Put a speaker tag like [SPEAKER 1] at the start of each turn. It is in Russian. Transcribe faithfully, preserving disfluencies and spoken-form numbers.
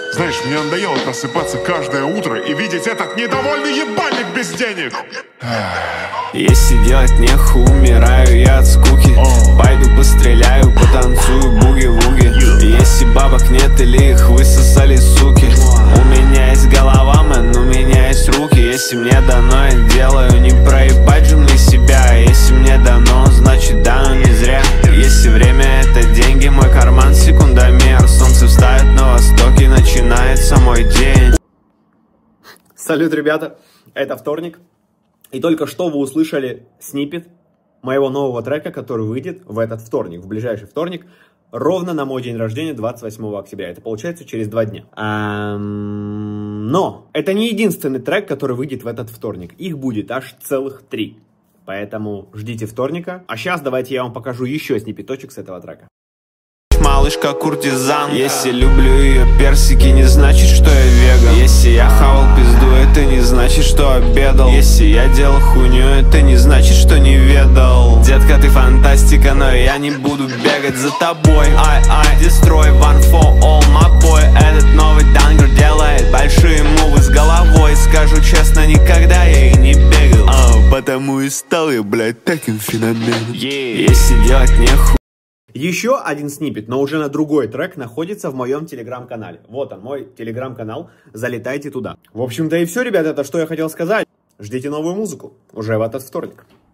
[SPEAKER 1] Знаешь, мне надоело просыпаться каждое утро и видеть этот недовольный ебальник без денег.
[SPEAKER 2] Если делать нехуй, умираю я от скуки. Пойду постреляю, потанцую буги-вуги. Если бабок нет или их высосали суки, у меня есть голова, мэн, у меня есть руки. Если мне дано, я делаю, не проебать же мне себя. Если мне дано, значит дано не зря. Если время это деньги, мой карман секундомер. Солнце встает на востоке, начинается мой день.
[SPEAKER 3] Салют, ребята, это вторник. И только что вы услышали сниппет моего нового трека, который выйдет в этот вторник, в ближайший вторник, ровно на мой день рождения, двадцать восьмого октября. Это получается через два дня. Но это не единственный трек, который выйдет в этот вторник. Их будет аж целых три. Поэтому ждите вторника. А сейчас давайте я вам покажу еще сниппеточек с этого трека.
[SPEAKER 2] Малышка куртизан. Если люблю ее персики, не значит, что я веган. Если я хавал пизду, это не значит, что обедал. Если я делал хуйню, это не значит, что не ведал. Детка, ты фантастика, но я не буду бегать за тобой. Ай, ай, destroy one for all, my boy. Этот новый дангер делает большие мувы с головой. Скажу честно, никогда я и не бегал, а, потому и стал я, блядь, таким феноменом. Yeah. Если делать нехуй.
[SPEAKER 3] Еще один сниппет, но уже на другой трек, находится в моем телеграм-канале. Вот он, мой телеграм-канал, залетайте туда. В общем-то и все, ребята, это что я хотел сказать. Ждите новую музыку уже в этот вторник.